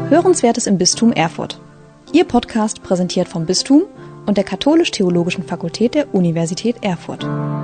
Hörenswertes im Bistum Erfurt. Ihr Podcast präsentiert vom Bistum und der Katholisch-Theologischen Fakultät der Universität Erfurt.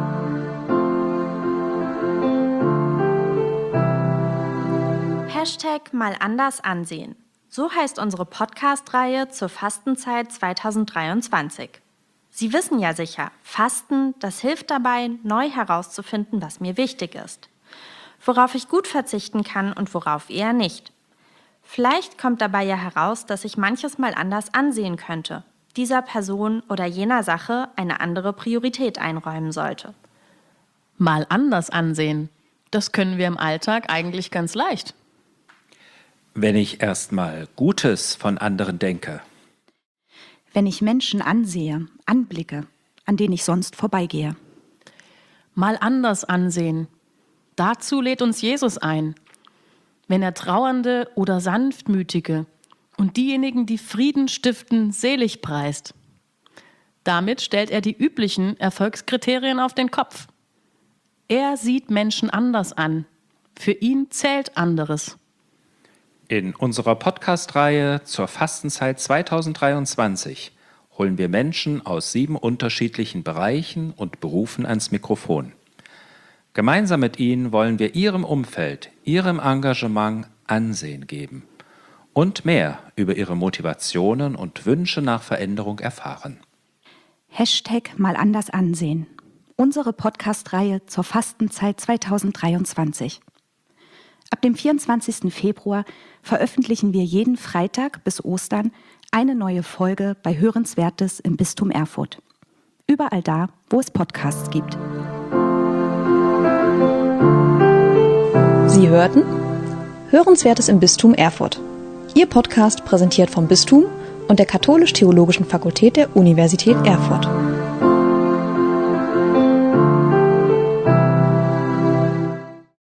#mal anders ansehen. So heißt unsere Podcast-Reihe zur Fastenzeit 2023. Sie wissen ja sicher, Fasten, das hilft dabei, neu herauszufinden, was mir wichtig ist. Worauf ich gut verzichten kann und worauf eher nicht. Vielleicht kommt dabei ja heraus, dass ich manches mal anders ansehen könnte, dieser Person oder jener Sache eine andere Priorität einräumen sollte. Mal anders ansehen, das können wir im Alltag eigentlich ganz leicht. Wenn ich erstmal Gutes von anderen denke. Wenn ich Menschen ansehe, anblicke, an denen ich sonst vorbeigehe. Mal anders ansehen. Dazu lädt uns Jesus ein. Wenn er Trauernde oder Sanftmütige und diejenigen, die Frieden stiften, selig preist. Damit stellt er die üblichen Erfolgskriterien auf den Kopf. Er sieht Menschen anders an. Für ihn zählt anderes. In unserer Podcast-Reihe zur Fastenzeit 2023 holen wir Menschen aus 7 unterschiedlichen Bereichen und Berufen ans Mikrofon. Gemeinsam mit ihnen wollen wir ihrem Umfeld, ihrem Engagement Ansehen geben und mehr über ihre Motivationen und Wünsche nach Veränderung erfahren. #mal anders ansehen. Unsere Podcast-Reihe zur Fastenzeit 2023. Ab dem 24. Februar veröffentlichen wir jeden Freitag bis Ostern eine neue Folge bei Hörenswertes im Bistum Erfurt. Überall da, wo es Podcasts gibt. Sie hörten Hörenswertes im Bistum Erfurt. Ihr Podcast präsentiert vom Bistum und der Katholisch-Theologischen Fakultät der Universität Erfurt.